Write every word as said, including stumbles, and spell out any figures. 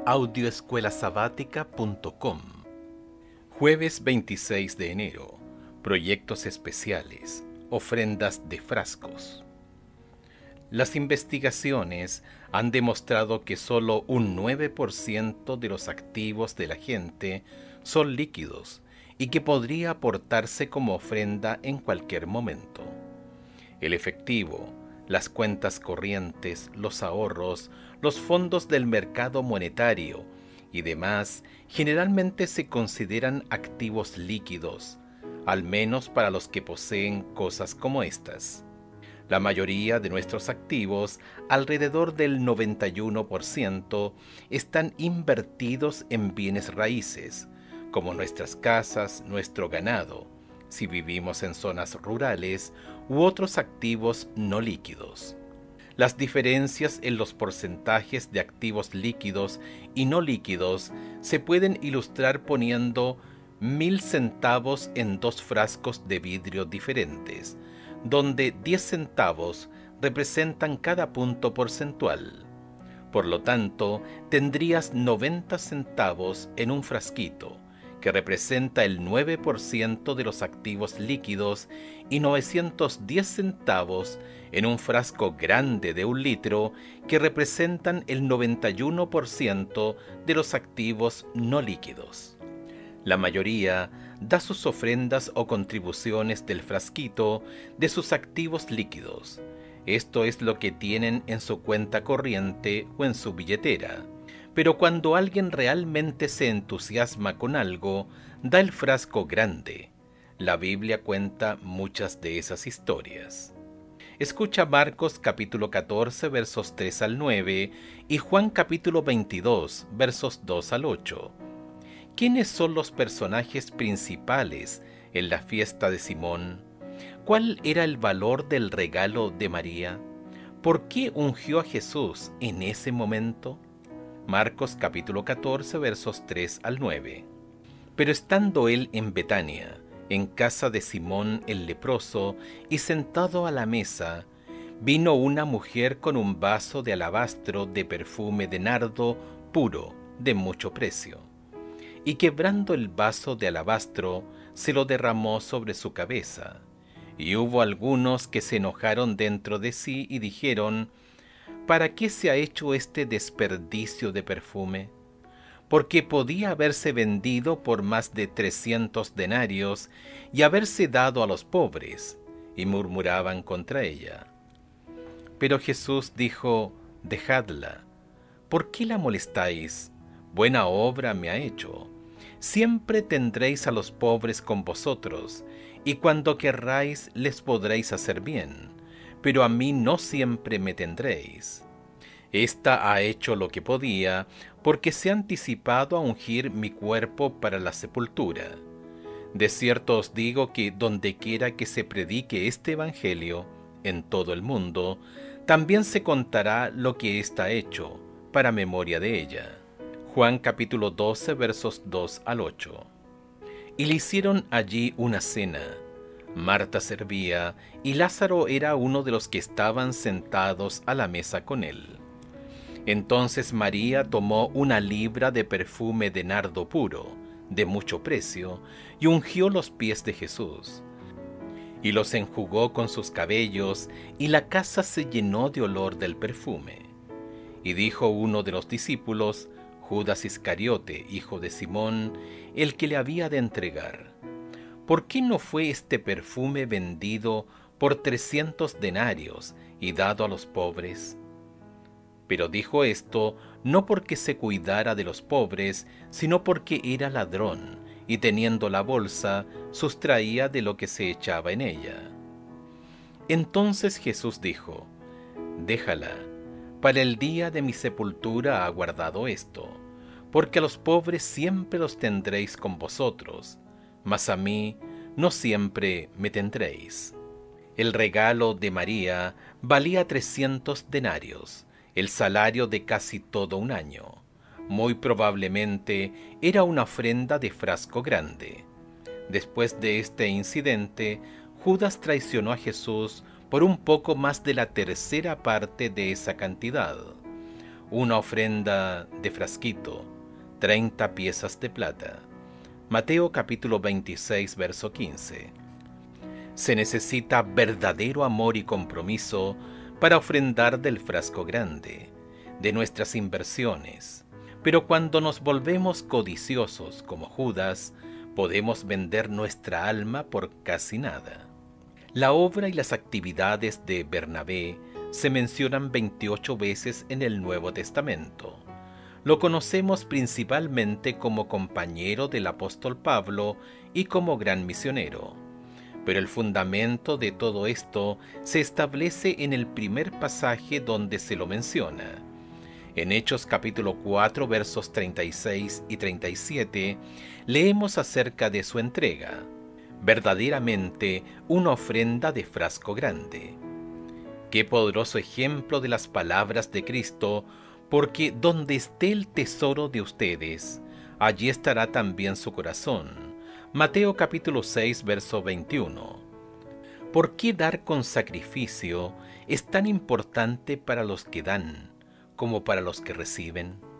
audio escuela sabática punto com. Jueves veintiséis de enero. Proyectos especiales. Ofrendas de frascos. Las investigaciones han demostrado que solo un nueve por ciento de los activos de la gente son líquidos y que podría aportarse como ofrenda en cualquier momento. El efectivo, las cuentas corrientes, los ahorros, los fondos del mercado monetario y demás generalmente se consideran activos líquidos, al menos para los que poseen cosas como estas. La mayoría de nuestros activos, alrededor del noventa y uno por ciento, están invertidos en bienes raíces, como nuestras casas, nuestro ganado, si vivimos en zonas rurales, u otros activos no líquidos. Las diferencias en los porcentajes de activos líquidos y no líquidos se pueden ilustrar poniendo mil centavos en dos frascos de vidrio diferentes, donde diez centavos representan cada punto porcentual. Por lo tanto, tendrías noventa centavos en un frasquito, que representa el nueve por ciento de los activos líquidos, y novecientos diez centavos en un frasco grande de un litro, que representan el noventa y uno por ciento de los activos no líquidos. La mayoría da sus ofrendas o contribuciones del frasquito de sus activos líquidos. Esto es lo que tienen en su cuenta corriente o en su billetera. Pero cuando alguien realmente se entusiasma con algo, da el frasco grande. La Biblia cuenta muchas de esas historias. Escucha Marcos capítulo catorce versos tres al nueve y Juan capítulo veintidós versos dos al ocho. ¿Quiénes son los personajes principales en la fiesta de Simón? ¿Cuál era el valor del regalo de María? ¿Por qué ungió a Jesús en ese momento? Marcos capítulo catorce versos tres al nueve. Pero estando él en Betania, en casa de Simón el leproso, y sentado a la mesa, vino una mujer con un vaso de alabastro de perfume de nardo puro, de mucho precio. Y quebrando el vaso de alabastro, se lo derramó sobre su cabeza. Y hubo algunos que se enojaron dentro de sí y dijeron: ¿para qué se ha hecho este desperdicio de perfume? Porque podía haberse vendido por más de trescientos denarios y haberse dado a los pobres. Y murmuraban contra ella. Pero Jesús dijo: dejadla. ¿Por qué la molestáis? Buena obra me ha hecho. Siempre tendréis a los pobres con vosotros, y cuando querráis les podréis hacer bien, pero a mí no siempre me tendréis. Esta ha hecho lo que podía, porque se ha anticipado a ungir mi cuerpo para la sepultura. De cierto os digo que dondequiera que se predique este evangelio, en todo el mundo, también se contará lo que está hecho, para memoria de ella. Juan capítulo doce versos dos al ocho. Y le hicieron allí una cena. Marta servía, y Lázaro era uno de los que estaban sentados a la mesa con él. Entonces María tomó una libra de perfume de nardo puro, de mucho precio, y ungió los pies de Jesús. Y los enjugó con sus cabellos, y la casa se llenó de olor del perfume. Y dijo uno de los discípulos, Judas Iscariote, hijo de Simón, el que le había de entregar: ¿por qué no fue este perfume vendido por trescientos denarios y dado a los pobres? Pero dijo esto no porque se cuidara de los pobres, sino porque era ladrón, y teniendo la bolsa, sustraía de lo que se echaba en ella. Entonces Jesús dijo: déjala, para el día de mi sepultura ha guardado esto, porque a los pobres siempre los tendréis con vosotros, mas a mí no siempre me tendréis. El regalo de María valía trescientos denarios, el salario de casi todo un año. Muy probablemente era una ofrenda de frasco grande. Después de este incidente, Judas traicionó a Jesús por un poco más de la tercera parte de esa cantidad. una ofrenda de frasquito, treinta piezas de plata. Mateo capítulo veintiséis, verso quince. Se necesita verdadero amor y compromiso para ofrendar del frasco grande, de nuestras inversiones. Pero cuando nos volvemos codiciosos como Judas, podemos vender nuestra alma por casi nada. La obra y las actividades de Bernabé se mencionan veintiocho veces en el Nuevo Testamento. Lo conocemos principalmente como compañero del apóstol Pablo y como gran misionero. Pero el fundamento de todo esto se establece en el primer pasaje donde se lo menciona. En Hechos capítulo cuatro, versos treinta y seis y treinta y siete, leemos acerca de su entrega. Verdaderamente una ofrenda de frasco grande. Qué poderoso ejemplo de las palabras de Cristo, porque donde esté el tesoro de ustedes, allí estará también su corazón. Mateo capítulo seis, verso veintiuno. ¿Por qué dar con sacrificio es tan importante para los que dan como para los que reciben?